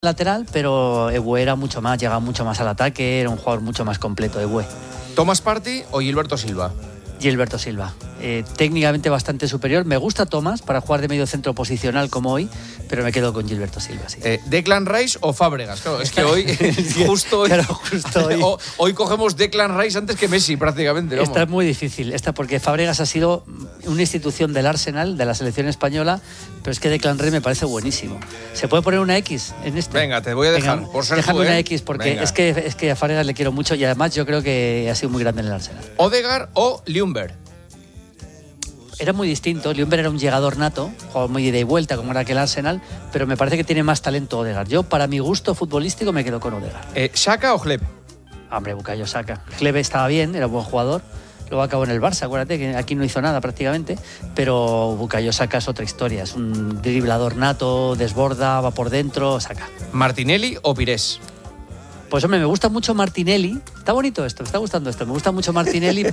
lateral, pero Ebue era mucho más, llegaba mucho más al ataque, era un jugador mucho más completo, Ebue. ¿Thomas Partey o Gilberto Silva? Gilberto Silva, técnicamente bastante superior. Me gusta Thomas para jugar de medio centro posicional como hoy, pero me quedo con Gilberto Silva. Sí. ¿Declan Rice o Fábregas? Claro, es que hoy, justo hoy, hoy cogemos Declan Rice antes que Messi prácticamente. Vamos. Esta es muy difícil, porque Fábregas ha sido una institución del Arsenal, de la selección española, pero es que Declan Rice me parece buenísimo. ¿Se puede poner una X en este? Venga, te voy a dejar. Venga, por ser déjame una X, porque es que a Fábregas le quiero mucho y además yo creo que ha sido muy grande en el Arsenal. ¿Odegaard o Ljungberg? Era muy distinto. Ljungberg era un llegador nato, jugaba muy ida y vuelta como era aquel Arsenal, pero me parece que tiene más talento Odegaard. Yo, para mi gusto futbolístico, me quedo con Odegaard. ¿Xhaka o Hleb? Hombre, Bukayo Saka. Hleb estaba bien, era un buen jugador. Luego acabó en el Barça, acuérdate que aquí no hizo nada prácticamente, pero Bukayo Saka es otra historia. Es un driblador nato, desborda, va por dentro, Saka. ¿Martinelli o Pires? Pues hombre, me gusta mucho Martinelli. Está bonito esto, me está gustando esto. Me gusta mucho Martinelli,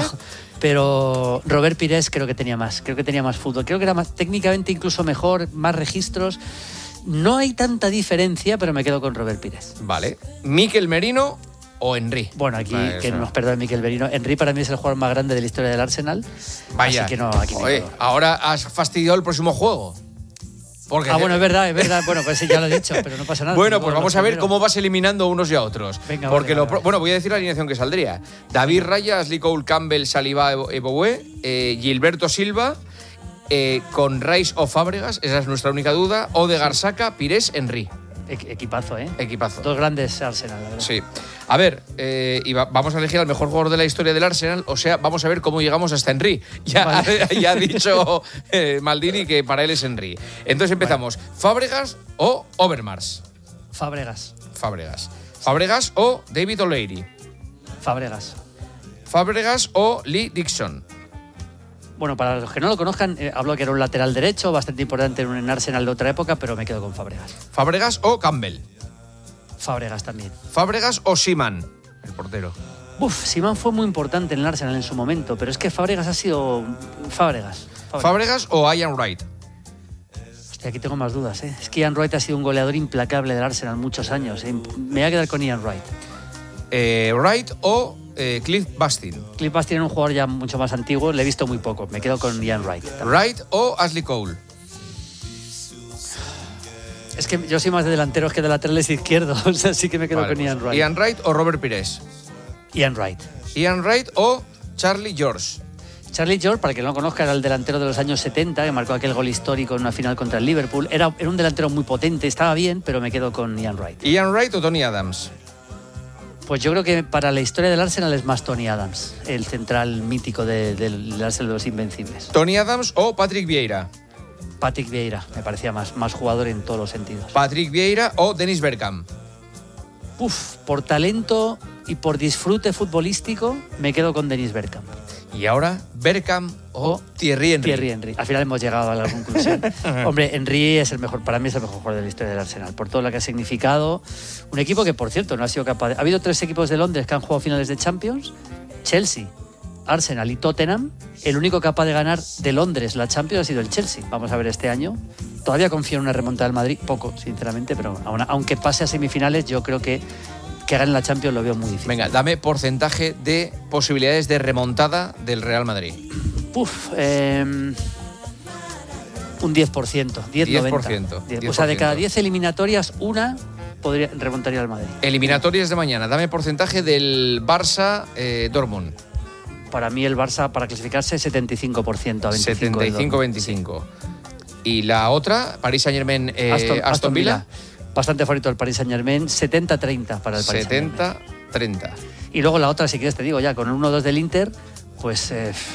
pero Robert Pires creo que tenía más. Creo que tenía más fútbol. Creo que era más técnicamente incluso mejor, más registros. No hay tanta diferencia, pero me quedo con Robert Pires. Vale. ¿Mikel Merino o Henry? Bueno, aquí que nos perdone Mikel Merino. Henry para mí es el jugador más grande de la historia del Arsenal. Vaya. Así que no, aquí me quedo. Ahora has fastidiado el próximo juego. Bueno, es verdad. Bueno, pues sí, ya lo he dicho, pero no pasa nada. Bueno, pues vamos a ver cómo vas eliminando a unos y a otros. Venga, porque vale. Bueno, voy a decir la alineación que saldría. David Raya, Ashley Cole, Campbell, Saliba, Eboué, Gilberto Silva, con Rice o Fábregas, esa es nuestra única duda. Odegaard, Saka, Pires, Henry. Equipazo, ¿eh? Equipazo. Dos grandes Arsenal, la verdad. Sí. A ver, vamos a elegir al mejor jugador de la historia del Arsenal, o sea, vamos a ver cómo llegamos hasta Henry. Ya ha dicho Maldini que para él es Henry. Entonces empezamos. Vale. ¿Fábregas o Overmars? Fábregas. ¿Fábregas o David O'Leary? ¿Fábregas o Lee Dixon? Bueno, para los que no lo conozcan, hablo que era un lateral derecho, bastante importante en un Arsenal de otra época, pero me quedo con Fábregas. ¿Fábregas o Campbell? Fábregas también. ¿Fábregas o Seaman, el portero? Seaman fue muy importante en el Arsenal en su momento, pero es que Fábregas ha sido Fábregas. ¿Fábregas o Ian Wright? Hostia, aquí tengo más dudas, ¿eh? Es que Ian Wright ha sido un goleador implacable del Arsenal muchos años, ¿eh? Me voy a quedar con Ian Wright. ¿Wright o Cliff Bastin? Cliff Bastin era un jugador ya mucho más antiguo, le he visto muy poco, me quedo con Ian Wright. ¿Wright o Ashley Cole? Es que yo soy más de delanteros que de laterales izquierdos, o sea, sí que me quedo con Ian Wright. ¿Ian Wright o Robert Pires? Ian Wright. ¿Ian Wright o Charlie George? Charlie George, para quien no lo conozca, era el delantero de los años 70, que marcó aquel gol histórico en una final contra el Liverpool. Era un delantero muy potente, estaba bien, pero me quedo con Ian Wright. ¿Ian Wright o Tony Adams? Pues yo creo que para la historia del Arsenal es más Tony Adams, el central mítico del Arsenal de los Invencibles. ¿Tony Adams o Patrick Vieira? Patrick Vieira, me parecía más jugador en todos los sentidos. ¿Patrick Vieira o Dennis Bergkamp? Por talento y por disfrute futbolístico, me quedo con Dennis Bergkamp. Y ahora, Bergkamp o Thierry Henry. Thierry Henry. Al final hemos llegado a la conclusión. Hombre, Henry es para mí es el mejor jugador de la historia del Arsenal, por todo lo que ha significado. Un equipo que, por cierto, no ha sido capaz de... Ha habido 3 equipos de Londres que han jugado finales de Champions: Chelsea, Arsenal y Tottenham. El único capaz de ganar de Londres la Champions ha sido el Chelsea. Vamos a ver este año. Todavía confío en una remontada del Madrid, poco, sinceramente, pero aunque pase a semifinales, yo creo que gane la Champions lo veo muy difícil. Venga, dame porcentaje de posibilidades de remontada del Real Madrid. Un 10%, 10-90. O sea, de cada 10 eliminatorias, una remontaría al Madrid. Eliminatorias de mañana, dame porcentaje del Barça Dortmund. Para mí el Barça, para clasificarse, 75% a 25%. 75-25. Sí. Y la otra, Paris Saint-Germain, Aston Villa. Bastante favorito el Paris Saint-Germain, 70-30 para el Paris Saint-Germain. 70-30. Y luego la otra, si quieres te digo ya, con el 1-2 del Inter, pues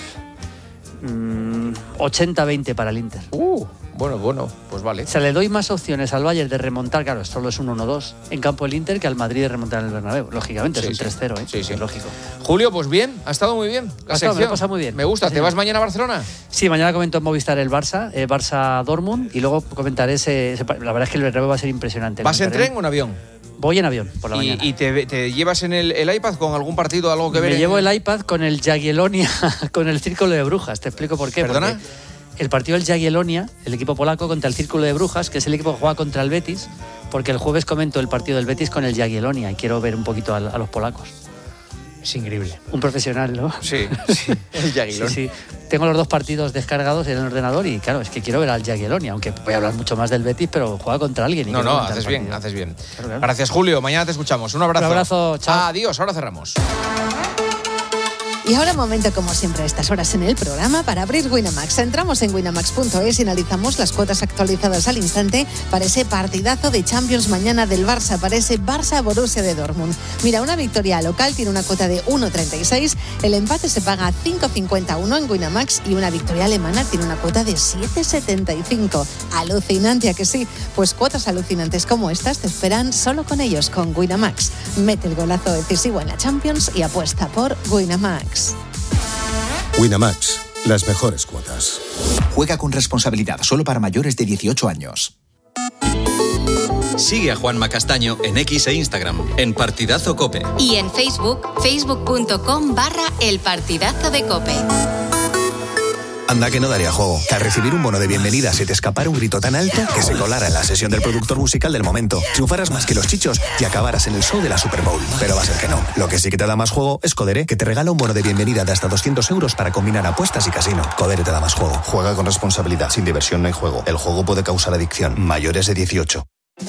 80-20 para el Inter. Bueno, pues vale. O sea, le doy más opciones al Bayern de remontar, claro, solo es un 1-2 en campo del Inter, que al Madrid de remontar en el Bernabéu. Lógicamente, es un 3-0, ¿eh? Sí. Es lógico. Julio, pues bien, ha estado muy bien. Me ha pasado muy bien. Me gusta. ¿Te vas mañana a Barcelona? Sí, mañana comento en Movistar el Barça Dortmund, y luego comentaré la verdad es que el Bernabéu va a ser impresionante. ¿Vas en tren o en avión? Voy en avión por la mañana. ¿Y te llevas en el iPad con algún partido, algo que ver? Me llevo el iPad con el Jagiellonia, con el Círculo de Brujas. Te explico por qué. ¿Perdona? el partido del Jagiellonia, el equipo polaco, contra el Círculo de Brujas, que es el equipo que juega contra el Betis, porque el jueves comento el partido del Betis con el Jagiellonia y quiero ver un poquito a los polacos. Es increíble. Un profesional, ¿no? Sí, el Jagiellonia. Sí. Tengo los 2 partidos descargados en el ordenador y claro, es que quiero ver al Jagiellonia, aunque voy a hablar mucho más del Betis, pero juega contra alguien. Y no, haces bien. Claro. Gracias, Julio. Mañana te escuchamos. Un abrazo. Un abrazo, chao. Adiós, ahora cerramos. Y ahora momento, como siempre a estas horas en el programa, para abrir Winamax. Entramos en winamax.es y analizamos las cuotas actualizadas al instante para ese partidazo de Champions mañana del Barça, para ese Barça-Borussia de Dortmund. Mira, una victoria local tiene una cuota de 1,36, el empate se paga a 5,51 en Winamax y una victoria alemana tiene una cuota de 7,75. Alucinante, ¿a que sí? Pues cuotas alucinantes como estas te esperan solo con ellos, con Winamax. Mete el golazo decisivo en la Champions y apuesta por Winamax. Winamax, las mejores cuotas. Juega con responsabilidad, solo para mayores de 18 años. Sigue a Juanma Castaño en X e Instagram, en Partidazo COPE. Y en Facebook, facebook.com/elpartidazo de COPE. Anda que no daría juego, que al recibir un bono de bienvenida se te escapara un grito tan alto que se colara en la sesión del productor musical del momento, triunfaras más que los chichos y acabaras en el show de la Super Bowl. Pero va a ser que no. Lo que sí que te da más juego es Codere, que te regala un bono de bienvenida de hasta 200 euros para combinar apuestas y casino. Codere te da más juego. Juega con responsabilidad. Sin diversión no hay juego. El juego puede causar adicción. Mayores de 18.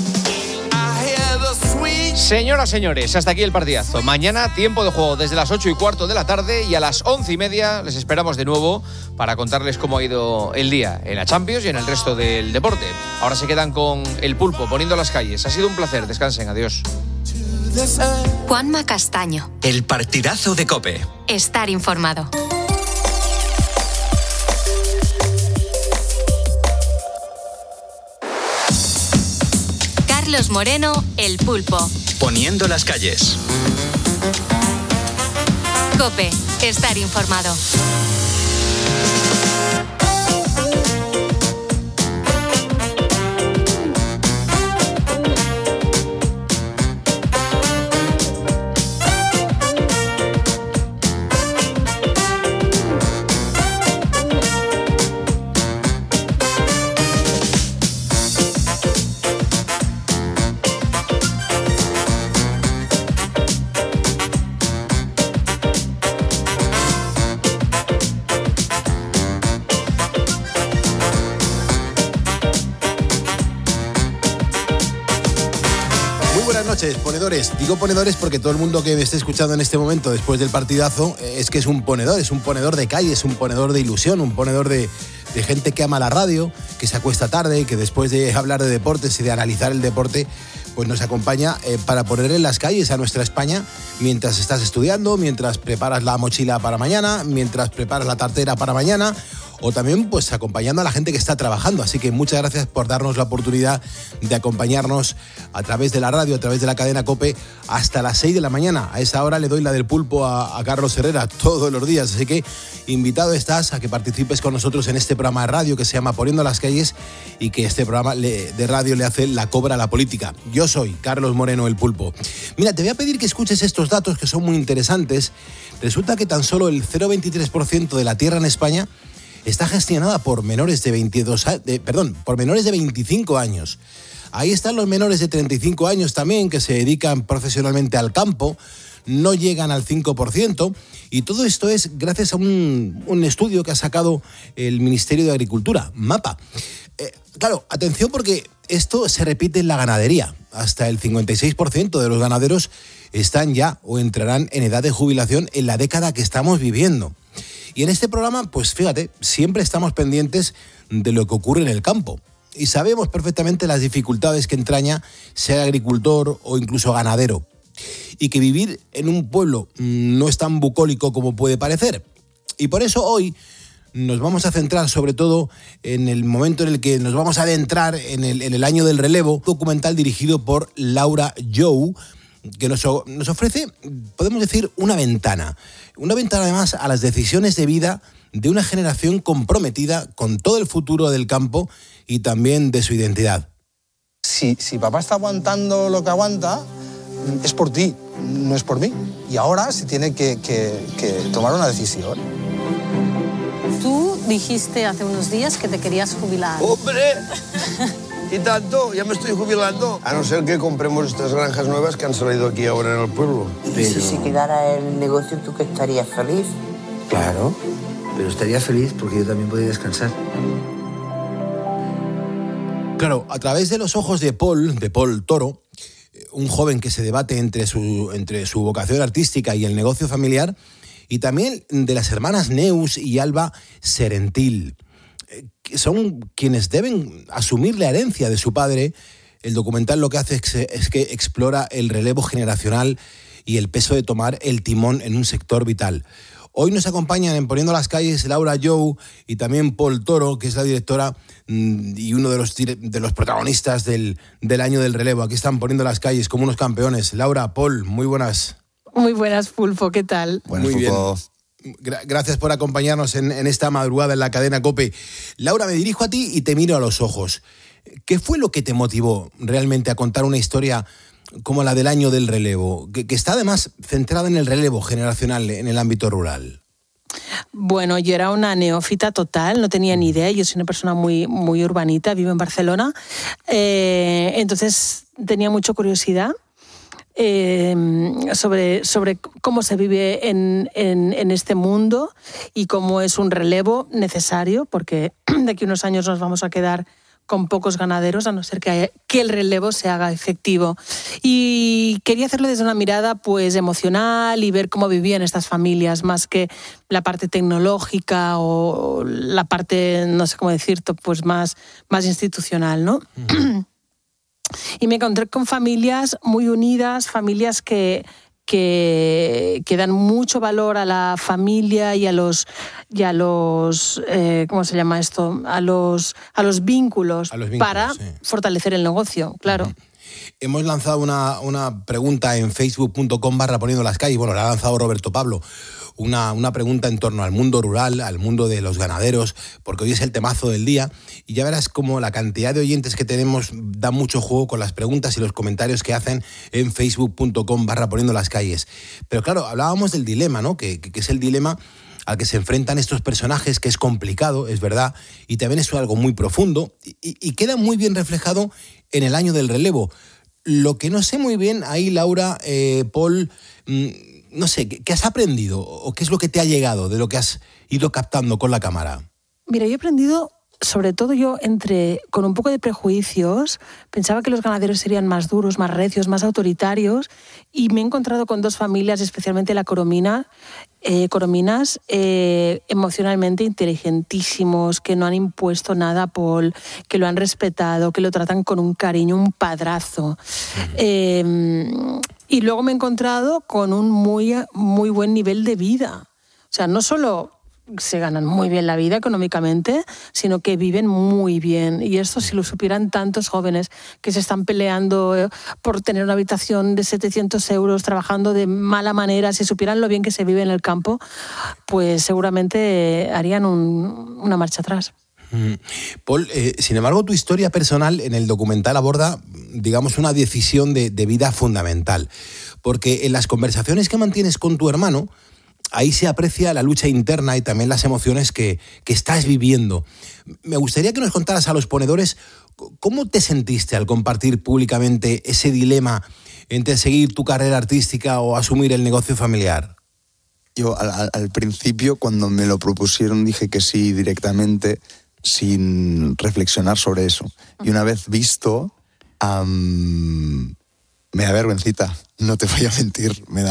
Señoras, señores, hasta aquí el partidazo. Mañana tiempo de juego desde las 8:15 de la tarde y a las 11:30 les esperamos de nuevo para contarles cómo ha ido el día en la Champions y en el resto del deporte. Ahora se quedan con el Pulpo poniendo las calles. Ha sido un placer, descansen, adiós. Juanma Castaño. El Partidazo de COPE. Estar informado. Carlos Moreno, El Pulpo. Poniendo las calles. COPE. Estar informado. Ponedores. Digo ponedores porque todo el mundo que me esté escuchando en este momento después del partidazo es que es un ponedor de calle, es un ponedor de ilusión, un ponedor de gente que ama la radio, que se acuesta tarde, que después de hablar de deportes y de analizar el deporte, pues nos acompaña para poner en las calles a nuestra España mientras estás estudiando, mientras preparas la mochila para mañana, mientras preparas la tartera para mañana, o también pues acompañando a la gente que está trabajando. Así que muchas gracias por darnos la oportunidad de acompañarnos a través de la radio, a través de la cadena COPE, hasta las 6 de la mañana. A esa hora le doy la del pulpo a Carlos Herrera todos los días. Así que invitado estás a que participes con nosotros en este programa de radio que se llama Poniendo las calles y que este programa de radio le hace la cobra a la política. Yo soy Carlos Moreno, el Pulpo. Mira, te voy a pedir que escuches estos datos que son muy interesantes. Resulta que tan solo el 0,23% de la tierra en España está gestionada por menores de 25 años. Ahí están los menores de 35 años también, que se dedican profesionalmente al campo, no llegan al 5%, y todo esto es gracias a un estudio que ha sacado el Ministerio de Agricultura, MAPA. Claro, atención porque esto se repite en la ganadería. Hasta el 56% de los ganaderos están ya o entrarán en edad de jubilación en la década que estamos viviendo. Y en este programa, pues fíjate, siempre estamos pendientes de lo que ocurre en el campo. Y sabemos perfectamente las dificultades que entraña ser agricultor o incluso ganadero. Y que vivir en un pueblo no es tan bucólico como puede parecer. Y por eso hoy nos vamos a centrar sobre todo en el momento en el que nos vamos a adentrar en el año del relevo, documental dirigido por Laura Jou, que nos ofrece, podemos decir, una ventana además a las decisiones de vida de una generación comprometida con todo el futuro del campo y también de su identidad. Si papá está aguantando lo que aguanta, es por ti, no es por mí. Y ahora se tiene que tomar una decisión. Tú dijiste hace unos días que te querías jubilar. ¡Hombre! ¿Y tanto? Ya me estoy jubilando. A no ser que compremos estas granjas nuevas que han salido aquí ahora en el pueblo. ¿Y si se quedara el negocio, tú que estarías feliz? Claro, pero estaría feliz porque yo también podría descansar. Claro, a través de los ojos de Paul Toro, un joven que se debate entre su vocación artística y el negocio familiar, y también de las hermanas Neus y Alba Serentil, que son quienes deben asumir la herencia de su padre. El documental lo que hace es que explora el relevo generacional y el peso de tomar el timón en un sector vital. Hoy nos acompañan en Poniendo las Calles Laura Jou y también Paul Toro, que es la directora y uno de los protagonistas del año del relevo. Aquí están Poniendo las Calles como unos campeones. Laura, Paul, muy buenas. Muy buenas, Pulpo, ¿qué tal? Muy bien. Gracias por acompañarnos en esta madrugada en la cadena COPE. Laura, me dirijo a ti y te miro a los ojos. ¿Qué fue lo que te motivó realmente a contar una historia como la del año del relevo, que está además centrada en el relevo generacional en el ámbito rural? Bueno, yo era una neófita total, no tenía ni idea. Yo soy una persona muy, muy urbanita, vivo en Barcelona. Entonces tenía mucha curiosidad sobre cómo se vive en este mundo y cómo es un relevo necesario, porque de aquí a unos años nos vamos a quedar con pocos ganaderos, a no ser que el relevo se haga efectivo. Y quería hacerlo desde una mirada pues emocional y ver cómo vivían estas familias, más que la parte tecnológica o la parte, no sé cómo decirte, pues más institucional, ¿no? Y me encontré con familias muy unidas, familias que dan mucho valor a la familia y a los ¿cómo se llama esto? A los vínculos para fortalecer el negocio, claro. Uh-huh. Hemos lanzado una pregunta en facebook.com/Poniendo las Calles. Bueno, la ha lanzado Roberto Pablo. Una pregunta en torno al mundo rural, al mundo de los ganaderos, porque hoy es el temazo del día y ya verás cómo la cantidad de oyentes que tenemos da mucho juego con las preguntas y los comentarios que hacen en facebook.com/Poniendo las Calles. Pero claro, hablábamos del dilema, ¿no? Que es el dilema al que se enfrentan estos personajes, que es complicado, es verdad, y también es algo muy profundo y queda muy bien reflejado en el año del relevo. Lo que no sé muy bien ahí, Laura, Paul, no sé, ¿qué has aprendido o qué es lo que te ha llegado de lo que has ido captando con la cámara? Mira, yo he aprendido, sobre todo con un poco de prejuicios, pensaba que los ganaderos serían más duros, más recios, más autoritarios, y me he encontrado con dos familias, especialmente la corominas, emocionalmente inteligentísimos, que no han impuesto nada a Paul, que lo han respetado, que lo tratan con un cariño, un padrazo. Y luego me he encontrado con un muy, muy buen nivel de vida. O sea, no solo se ganan muy bien la vida económicamente, sino que viven muy bien. Y esto, si lo supieran tantos jóvenes que se están peleando por tener una habitación de 700 euros, trabajando de mala manera, si supieran lo bien que se vive en el campo, pues seguramente harían una marcha atrás. Paul, sin embargo, tu historia personal en el documental aborda, digamos, una decisión de vida fundamental, porque en las conversaciones que mantienes con tu hermano, ahí se aprecia la lucha interna y también las emociones que estás viviendo. Me gustaría que nos contaras a los ponedores cómo te sentiste al compartir públicamente ese dilema entre seguir tu carrera artística o asumir el negocio familiar. Yo al principio, cuando me lo propusieron, dije que sí directamente, sin reflexionar sobre eso. Y una vez visto, me da vergüencita, no te voy a mentir, me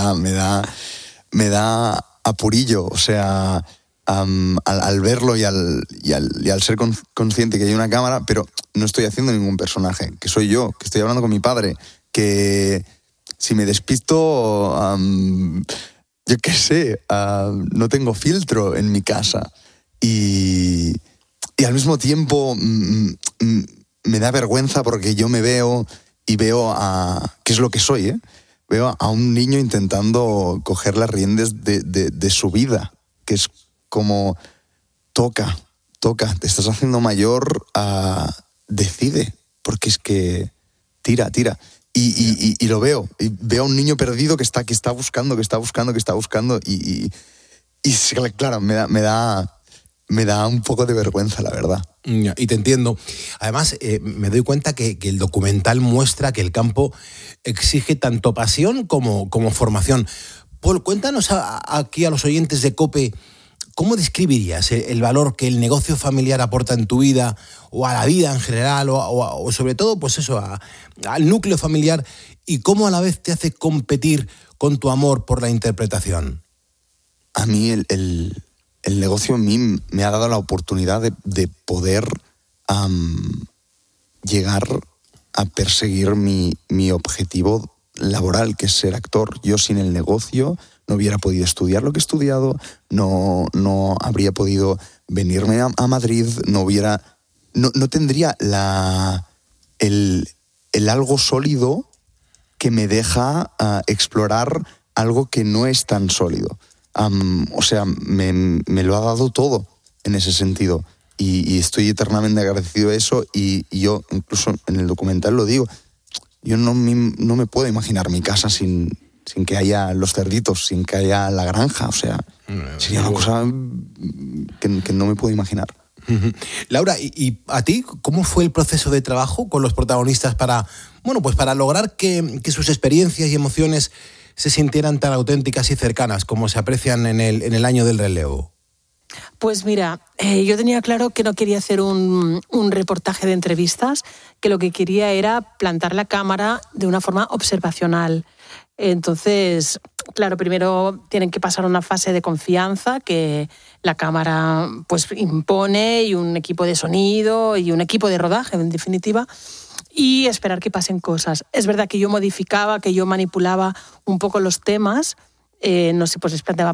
da apurillo, o sea, al verlo y al ser consciente que hay una cámara, pero no estoy haciendo ningún personaje, que soy yo, que estoy hablando con mi padre, que si me despisto, yo qué sé, no tengo filtro en mi casa y al mismo tiempo me da vergüenza porque yo me veo y veo qué es lo que soy, ¿eh? Veo a un niño intentando coger las riendas de su vida, que es como toca, te estás haciendo mayor, decide, porque es que tira. Y lo veo, y veo a un niño perdido que está buscando, y claro, me me da un poco de vergüenza, la verdad. Y te entiendo. Además, me doy cuenta que el documental muestra que el campo exige tanto pasión como formación. Paul, cuéntanos aquí a los oyentes de COPE, ¿cómo describirías el valor que el negocio familiar aporta en tu vida o a la vida en general o sobre todo, pues eso, al núcleo familiar, y cómo a la vez te hace competir con tu amor por la interpretación? A mí el negocio a mí me ha dado la oportunidad de poder llegar a perseguir mi objetivo laboral, que es ser actor. Yo sin el negocio no hubiera podido estudiar lo que he estudiado, no habría podido venirme a Madrid, no tendría el algo sólido que me deja explorar algo que no es tan sólido. O sea, me lo ha dado todo en ese sentido y estoy eternamente agradecido a eso, y yo incluso en el documental lo digo, yo no me puedo imaginar mi casa sin que haya los cerditos, sin que haya la granja, o sea, sería una cosa que no me puedo imaginar. Laura, ¿y a ti cómo fue el proceso de trabajo con los protagonistas para lograr que sus experiencias y emociones se sintieran tan auténticas y cercanas como se aprecian en el año del relevo? Pues mira, yo tenía claro que no quería hacer un reportaje de entrevistas, que lo que quería era plantar la cámara de una forma observacional. Entonces, claro, primero tienen que pasar una fase de confianza que la cámara pues impone, y un equipo de sonido y un equipo de rodaje, en definitiva, y esperar que pasen cosas. Es verdad que yo modificaba, que yo manipulaba un poco los temas. No sé, pues les planteaba,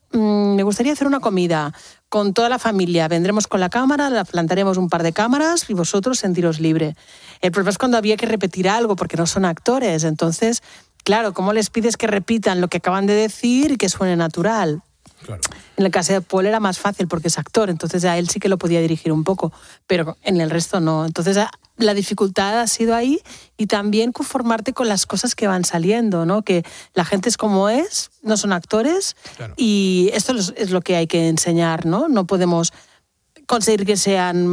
me gustaría hacer una comida con toda la familia, vendremos con la cámara, la plantaremos un par de cámaras y vosotros sentiros libre. El problema es cuando había que repetir algo, porque no son actores. Entonces, claro, ¿cómo les pides que repitan lo que acaban de decir y que suene natural? Claro. En el caso de Paul era más fácil porque es actor, entonces a él sí que lo podía dirigir un poco, pero en el resto no. Entonces la dificultad ha sido ahí, y también conformarte con las cosas que van saliendo, ¿no? Que la gente es como es, no son actores, claro. Y esto es lo que hay que enseñar, ¿no? No podemos conseguir que sean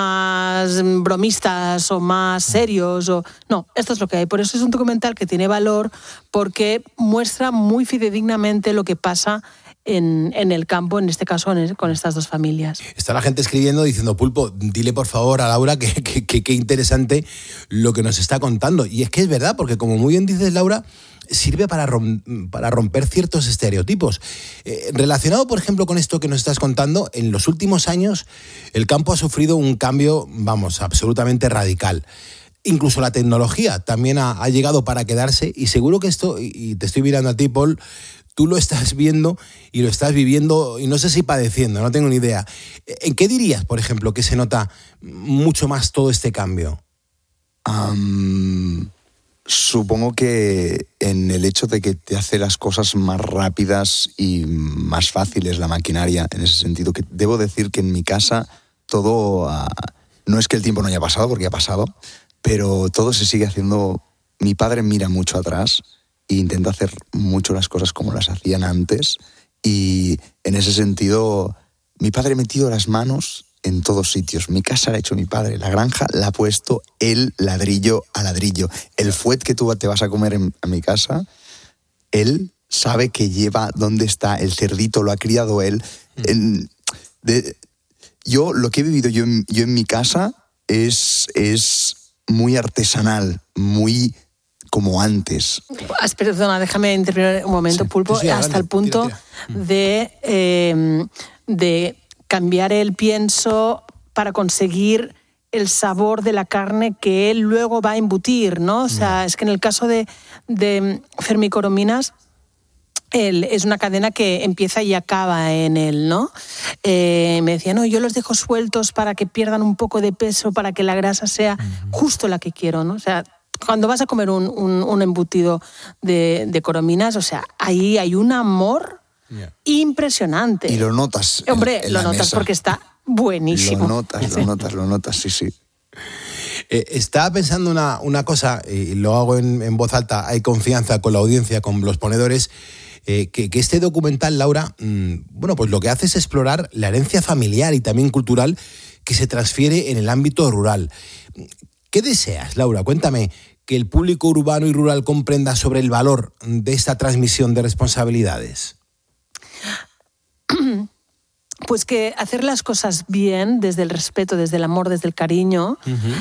más bromistas o más serios. No, esto es lo que hay. Por eso es un documental que tiene valor, porque muestra muy fidedignamente lo que pasa en el campo, en este caso con estas dos familias. Está la gente escribiendo diciendo, Pulpo, dile por favor a Laura que interesante lo que nos está contando. Y es que es verdad, porque como muy bien dices, Laura, sirve para romper ciertos estereotipos. Relacionado, por ejemplo, con esto que nos estás contando, en los últimos años el campo ha sufrido un cambio, absolutamente radical. Incluso la tecnología también ha llegado para quedarse, y seguro que esto, y te estoy mirando a ti, Paul, tú lo estás viendo y lo estás viviendo, y no sé si padeciendo, no tengo ni idea. ¿En qué dirías, por ejemplo, que se nota mucho más todo este cambio? Supongo que en el hecho de que te hace las cosas más rápidas y más fáciles la maquinaria, en ese sentido, que debo decir que en mi casa todo, no es que el tiempo no haya pasado, porque ha pasado, pero todo se sigue haciendo. Mi padre mira mucho atrás e intenta hacer mucho las cosas como las hacían antes, y en ese sentido mi padre ha metido las manos en todos sitios. Mi casa la ha hecho mi padre, la granja la ha puesto él, ladrillo a ladrillo. El fuet que tú te vas a comer a mi casa, él sabe que lleva dónde está, el cerdito lo ha criado él. Yo lo que he vivido yo en mi casa es muy artesanal, muy como antes. Perdona, déjame intervenir un momento, sí. Pulpo, sí, hasta el punto de cambiar el pienso para conseguir el sabor de la carne que él luego va a embutir, ¿no? O sea, es que en el caso de Fermicorominas, es una cadena que empieza y acaba en él, ¿no? Me decía, no, yo los dejo sueltos para que pierdan un poco de peso, para que la grasa sea justo la que quiero, ¿no? O sea, cuando vas a comer un embutido de corominas, o sea, ahí hay un amor impresionante. Y lo notas. Hombre, en lo la notas mesa. porque está buenísimo. Lo notas, sí. Estaba pensando una cosa, y lo hago en voz alta, hay confianza con la audiencia, con los ponedores. que este documental, Laura, pues lo que hace es explorar la herencia familiar y también cultural que se transfiere en el ámbito rural. ¿Qué deseas, Laura? Cuéntame, que el público urbano y rural comprenda sobre el valor de esta transmisión de responsabilidades. Pues que hacer las cosas bien, desde el respeto, desde el amor, desde el cariño,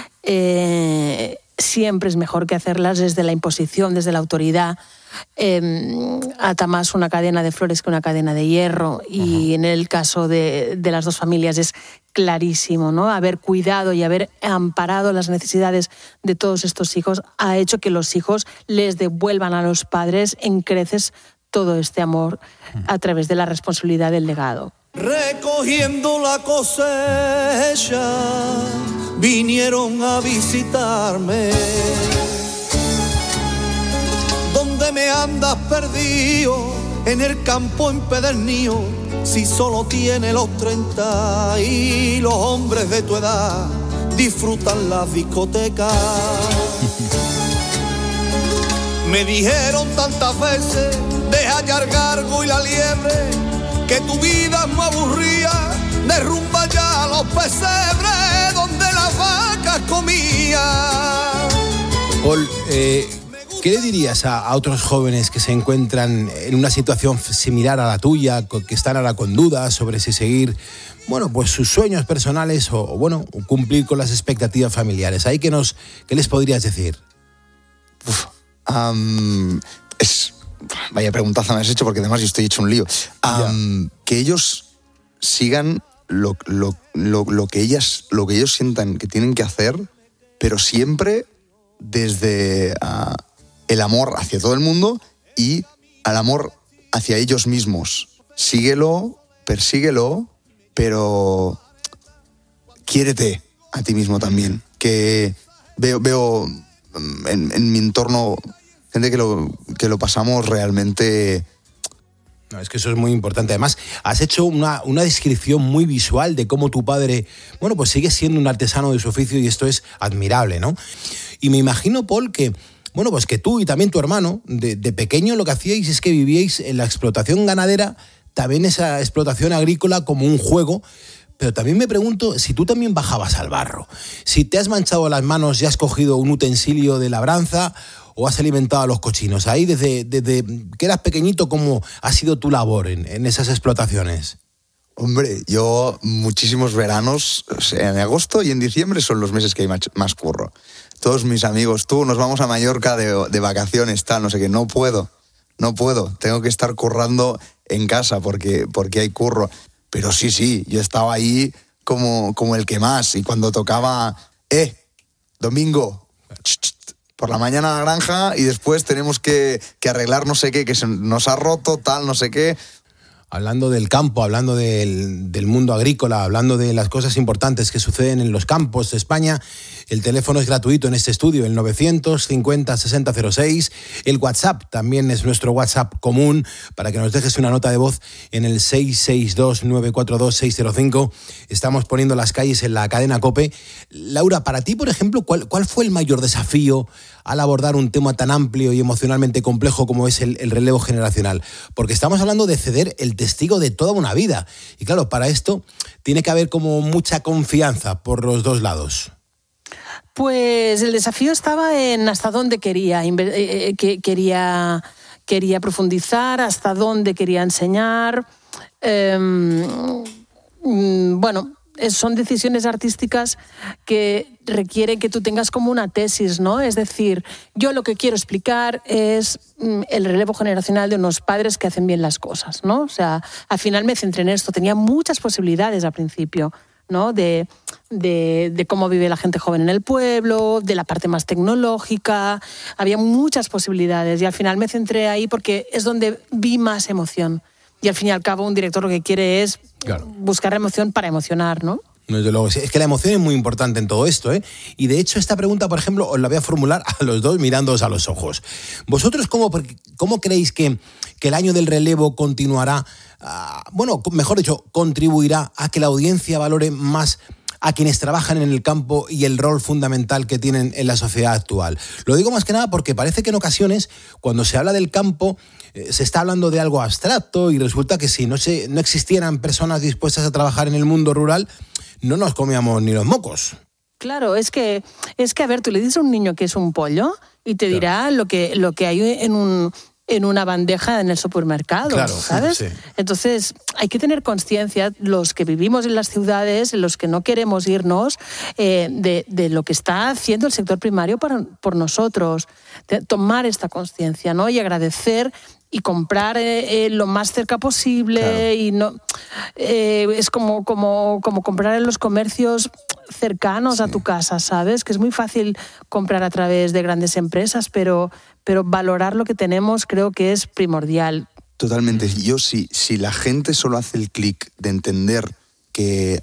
siempre es mejor que hacerlas desde la imposición, desde la autoridad. Ata más una cadena de flores que una cadena de hierro, y en el caso de las dos familias es clarísimo, ¿no? Haber cuidado y haber amparado las necesidades de todos estos hijos ha hecho que los hijos les devuelvan a los padres en creces todo este amor a través de la responsabilidad del legado. Recogiendo la cosecha, vinieron a visitarme. ¿Dónde me andas perdido? En el campo empedernido, si solo tiene los 30 y los hombres de tu edad disfrutan las discotecas. Me dijeron tantas veces, deja ya el gargo y la liebre, que tu vida es muy aburrida, derrumba ya los pesebres donde las vacas comían. Paul, ¿qué le dirías a otros jóvenes que se encuentran en una situación similar a la tuya, que están ahora con dudas sobre si seguir, pues sus sueños personales o cumplir con las expectativas familiares? ¿Ahí qué les podrías decir? Vaya preguntaza me has hecho, porque además yo estoy hecho un lío. Que ellos sigan lo que ellos sientan que tienen que hacer, pero siempre desde el amor hacia todo el mundo y al amor hacia ellos mismos. Síguelo, persíguelo, pero quiérete a ti mismo también. Que veo en mi entorno gente que lo pasamos realmente. No, es que eso es muy importante. Además, has hecho una descripción muy visual de cómo tu padre, pues sigue siendo un artesano de su oficio, y esto es admirable, ¿no? Y me imagino, Paul, que que tú y también tu hermano, de pequeño lo que hacíais es que vivíais en la explotación ganadera, también esa explotación agrícola como un juego. Pero también me pregunto si tú también bajabas al barro, si te has manchado las manos y has cogido un utensilio de labranza o has alimentado a los cochinos. Ahí desde que eras pequeñito, ¿cómo ha sido tu labor en esas explotaciones? Hombre, yo muchísimos veranos, en agosto y en diciembre son los meses que hay más curro. Todos mis amigos, nos vamos a Mallorca de vacaciones, no sé qué, no puedo, tengo que estar currando en casa porque hay curro. Pero sí, yo estaba ahí como el que más, y cuando tocaba, domingo, por la mañana a la granja, y después tenemos que arreglar no sé qué, que se nos ha roto, no sé qué. Hablando del campo, hablando del mundo agrícola, hablando de las cosas importantes que suceden en los campos de España, el teléfono es gratuito en este estudio, el 950-6006. El WhatsApp también es nuestro WhatsApp común, para que nos dejes una nota de voz en el 662-942-605. Estamos poniendo las calles en la cadena COPE. Laura, para ti, por ejemplo, ¿cuál fue el mayor desafío al abordar un tema tan amplio y emocionalmente complejo como es el relevo generacional? Porque estamos hablando de ceder el testigo de toda una vida. Y claro, para esto tiene que haber como mucha confianza por los dos lados. Pues el desafío estaba en hasta dónde quería profundizar, hasta dónde quería enseñar. Son decisiones artísticas que requieren que tú tengas como una tesis, ¿no? Es decir, yo lo que quiero explicar es el relevo generacional de unos padres que hacen bien las cosas, ¿no? O sea, al final me centré en esto. Tenía muchas posibilidades al principio, ¿no? De cómo vive la gente joven en el pueblo, de la parte más tecnológica. Había muchas posibilidades y al final me centré ahí porque es donde vi más emoción. Y al fin y al cabo, un director lo que quiere es buscar emoción para emocionar, ¿no? Desde luego, es que la emoción es muy importante en todo esto, ¿eh? Y de hecho, esta pregunta, por ejemplo, os la voy a formular a los dos mirándoos a los ojos. ¿Vosotros cómo creéis que el año del relevo continuará, mejor dicho, contribuirá a que la audiencia valore más a quienes trabajan en el campo y el rol fundamental que tienen en la sociedad actual. Lo digo más que nada porque parece que en ocasiones, cuando se habla del campo, se está hablando de algo abstracto y resulta que si no existieran personas dispuestas a trabajar en el mundo rural, no nos comíamos ni los mocos. Claro, es que a ver, tú le dices a un niño que es un pollo y te dirá lo que hay en una bandeja en el supermercado, claro, ¿sabes? Sí. Entonces, hay que tener conciencia, los que vivimos en las ciudades, los que no queremos irnos, de lo que está haciendo el sector primario por nosotros. Tomar esta conciencia, ¿no? Y agradecer y comprar lo más cerca posible. Claro. Y no es como comprar en los comercios cercanos a tu casa, ¿sabes? Que es muy fácil comprar a través de grandes empresas, pero valorar lo que tenemos creo que es primordial. Totalmente. Yo si la gente solo hace el clic de entender que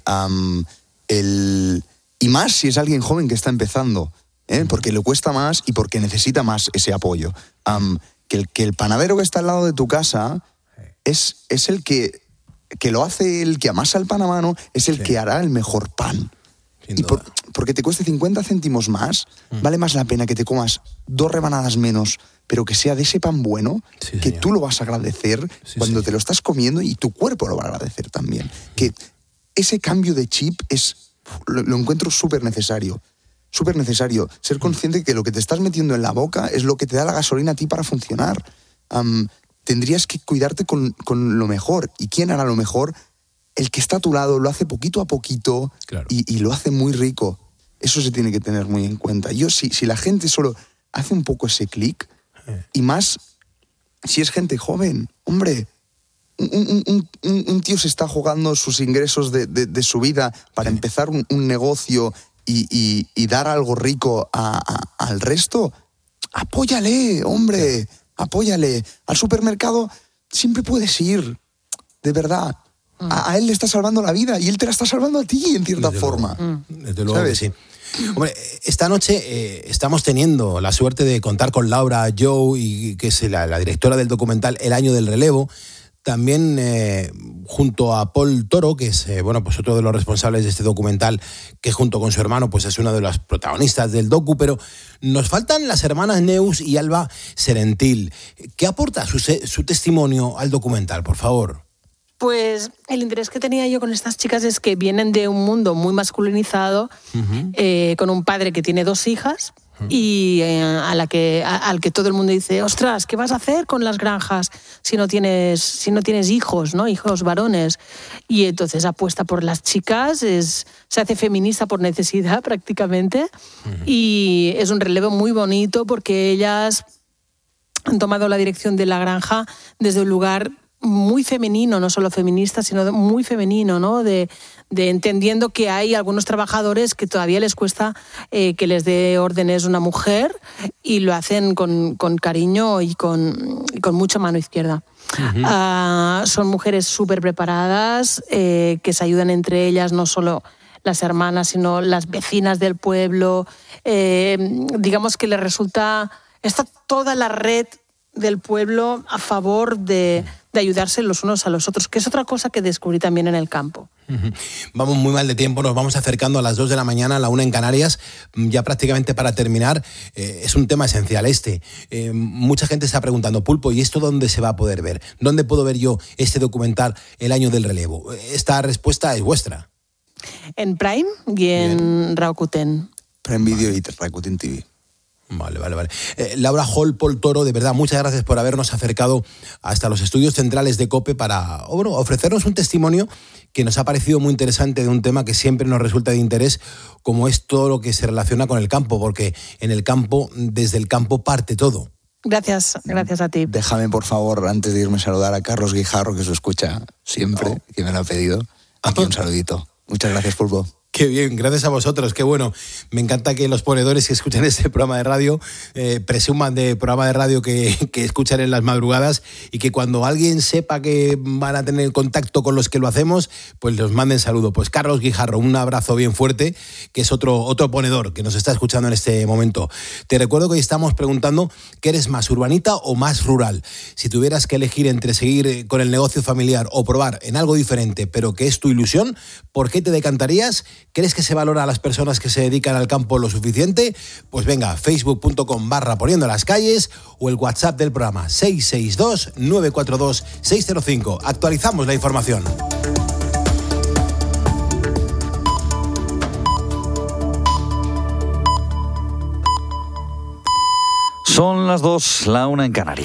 y más si es alguien joven que está empezando, porque le cuesta más y porque necesita más ese apoyo. Que el panadero que está al lado de tu casa es el que lo hace, el que amasa el pan a mano, es el que hará el mejor pan. Y porque te cueste 50 céntimos más, vale más la pena que te comas 2 rebanadas menos, pero que sea de ese pan bueno, que tú lo vas a agradecer cuando te lo estás comiendo y tu cuerpo lo va a agradecer también. Que ese cambio de chip lo encuentro súper necesario. Súper necesario. Ser consciente de que lo que te estás metiendo en la boca es lo que te da la gasolina a ti para funcionar. Tendrías que cuidarte con lo mejor. ¿Y quién hará lo mejor? El que está a tu lado lo hace poquito a poquito, claro, y lo hace muy rico. Eso se tiene que tener muy en cuenta. Si la gente solo hace un poco ese clic, y más si es gente joven, hombre, un tío se está jugando sus ingresos de su vida para empezar un negocio y dar algo rico al resto, apóyale, hombre, apóyale. Al supermercado siempre puedes ir, de verdad. A él le está salvando la vida y él te la está salvando a ti, en cierta forma. Desde luego que sí. Hombre, esta noche estamos teniendo la suerte de contar con Laura Jou, que es la directora del documental El Año del Relevo. También junto a Paul Toro, que es pues otro de los responsables de este documental, que junto con su hermano pues es uno de los protagonistas del docu, pero nos faltan las hermanas Neus y Alba Serentil. ¿Qué aporta su testimonio al documental, por favor? Pues el interés que tenía yo con estas chicas es que vienen de un mundo muy masculinizado, con un padre que tiene 2 hijas y al que todo el mundo dice, ostras, ¿qué vas a hacer con las granjas si no tienes hijos, ¿no? Hijos varones? Y entonces apuesta por las chicas, se hace feminista por necesidad prácticamente, y es un relevo muy bonito porque ellas han tomado la dirección de la granja desde un lugar muy femenino, no solo feminista, sino muy femenino, ¿no? De entendiendo que hay algunos trabajadores que todavía les cuesta que les dé órdenes una mujer, y lo hacen con cariño y con mucha mano izquierda. Son mujeres súper preparadas, que se ayudan entre ellas, no solo las hermanas, sino las vecinas del pueblo. Digamos que les resulta... Está toda la red del pueblo a favor de ayudarse los unos a los otros, que es otra cosa que descubrí también en el campo. Vamos muy mal de tiempo, nos vamos acercando a las 2 de la mañana, a la 1 en Canarias, ya prácticamente para terminar. Es un tema esencial mucha gente está preguntando, Pulpo, ¿y esto dónde se va a poder ver? ¿Dónde puedo ver yo este documental El Año del Relevo? Esta respuesta es vuestra. En Prime y en Rakuten. Prime Video y Rakuten TV. Vale. Laura Hall, Paul Toro, de verdad, muchas gracias por habernos acercado hasta los estudios centrales de COPE para ofrecernos un testimonio que nos ha parecido muy interesante de un tema que siempre nos resulta de interés, como es todo lo que se relaciona con el campo, porque en el campo, desde el campo parte todo. Gracias a ti. Déjame, por favor, antes de irme, saludar a Carlos Guijarro, que se escucha siempre, que me lo ha pedido. Aquí un saludito. Muchas gracias, Pulpo. Qué bien, gracias a vosotros, qué bueno. Me encanta que los ponedores que escuchan este programa de radio presuman de programa de radio que escuchan en las madrugadas, y que cuando alguien sepa que van a tener contacto con los que lo hacemos, pues los manden saludo. Pues Carlos Guijarro, un abrazo bien fuerte, que es otro ponedor que nos está escuchando en este momento. Te recuerdo que hoy estamos preguntando ¿qué eres más, urbanita o más rural? Si tuvieras que elegir entre seguir con el negocio familiar o probar en algo diferente, pero que es tu ilusión, ¿por qué te decantarías? ¿Crees que se valora a las personas que se dedican al campo lo suficiente? Pues venga, facebook.com/Poniendo las Calles o el WhatsApp del programa 662-942-605. Actualizamos la información. Son las 2, la 1 en Canarias.